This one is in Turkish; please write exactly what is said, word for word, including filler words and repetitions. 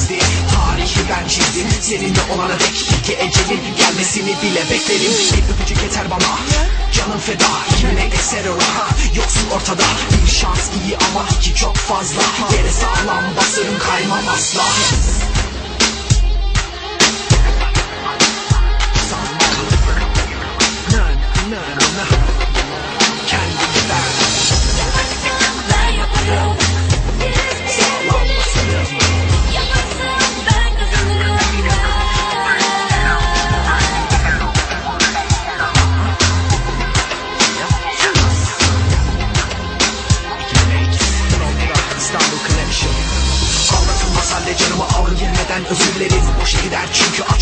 gizli. Tarihi ben çizdim seninle olana dek ki ecelin gelmesini bile beklerim. Bir öpücük yeter bana, canım feda, kimine eser ora. Yoksun ortada, bir şans iyi ama iki çok fazla. Yere sağlam basarım, kaymam asla. Aldatılmaz halde canımı alın, girmeden özür dilerim. Boşa gider çünkü